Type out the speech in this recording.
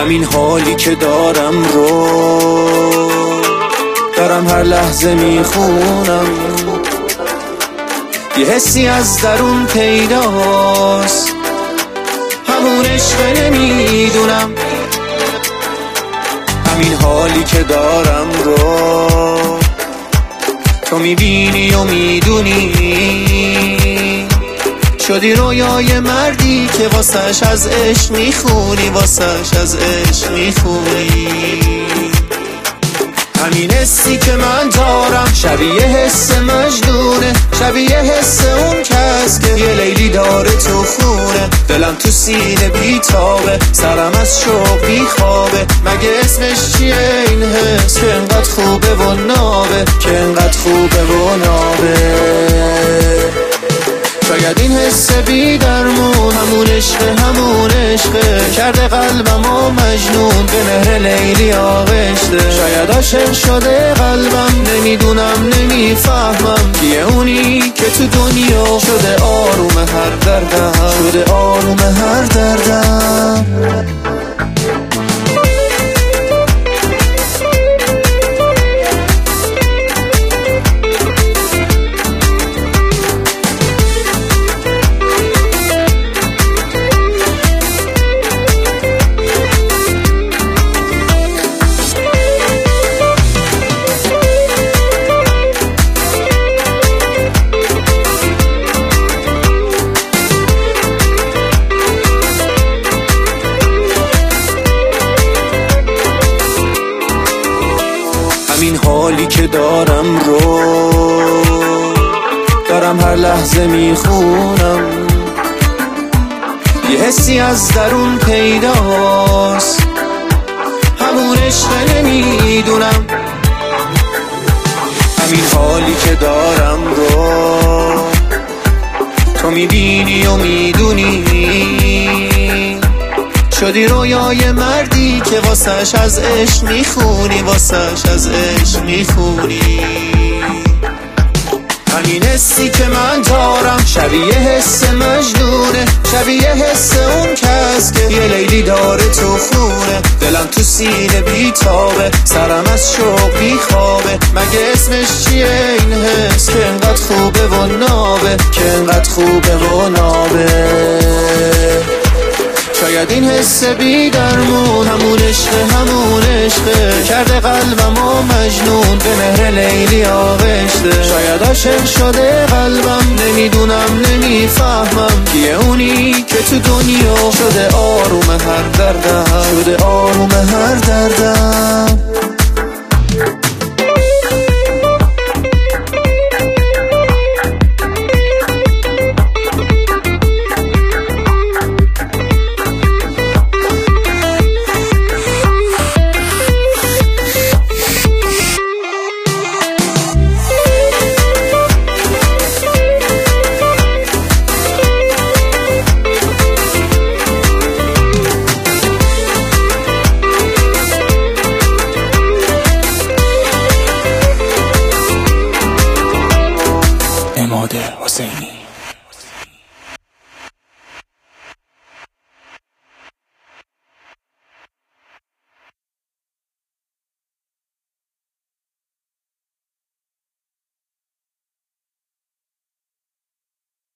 همین حالی که دارم رو دارم هر لحظه میخونم، یه حسی از درون پیداست، همون عشق نمیدونم. همین حالی که دارم رو تو میبینی و میدونی، شدی رویای مردی که واسش از عشق میخونی، واسش از عشق میخونی. همین حسی که من دارم شبیه حس مجنونه، شبیه حس اون کس که یه لیلی داره تو خونه. دلم تو سینه بیتابه، سرم از شوق بیخوابه، مگه اسمش چیه این حس که انقدر خوبه و نابه، که انقدر خوبه و نابه. شاید این حس بی درمون همون عشقه کرده قلبمو مجنون، به مهر لیلی آغشته. شاید عاشق شده قلبم، نمیدونم نمیفهمم کیه اونی که تو دنیا شده آروم هر دردم، شده آروم هر دردم. همین حالی که دارم رو دارم هر لحظه میخونم، یه حسی از درون پیداست، همون عشق نمیدونم. همین حالی که دارم رو تو میبینی و میدونی، شدی رویای مردی که واسش از عشق میخونی، واسش از عشق میخونی. همین حسی که من دارم شبیه حس مجنونه، شبیه حس اون کس که یه لیلی داره تو خونه. دلم تو سینه بیتابه، سرم از شوق بیخوابه، مگه اسمش چیه این حس که انقدر خوبه و نابه، که انقدر خوبه و نابه. شاید این حس بی درمون همون عشقه کرده قلبمو مجنون، به مهر لیلی آغشته. شاید عاشق شده قلبم، نمیدونم نمیفهمم کیه اونی که تو دنیا شده آروم هر دردم، شده آروم هر دردم. اماده حسینی.